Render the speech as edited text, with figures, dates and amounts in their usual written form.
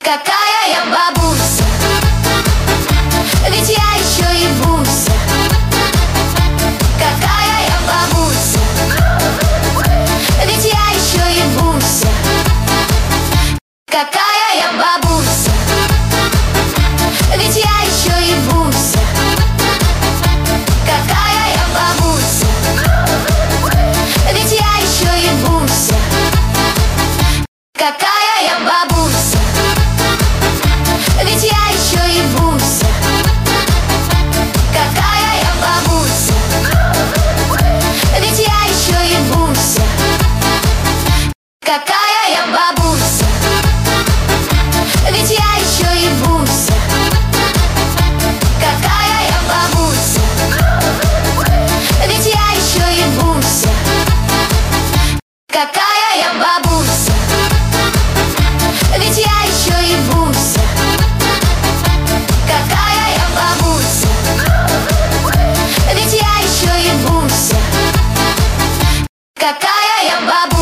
Какая я бабуся, ведь я еще и Буся. Какая я бабуся, ведь я еще и Буся. Какая я бабуся, ведь я еще и Буся. Какая я бабуся, ведь я еще и Буся. Какая я бабуся, ведь я еще и Буся. Какая я бабуся, ведь я еще и Буся. Какая я бабуся, ведь я еще и Буся. Какая я бабуся, ведь я еще и Буся. Какая я бабуся, ведь я еще и Буся. Какая я бабуся, ведь я еще и Буся. Какая я бабуся.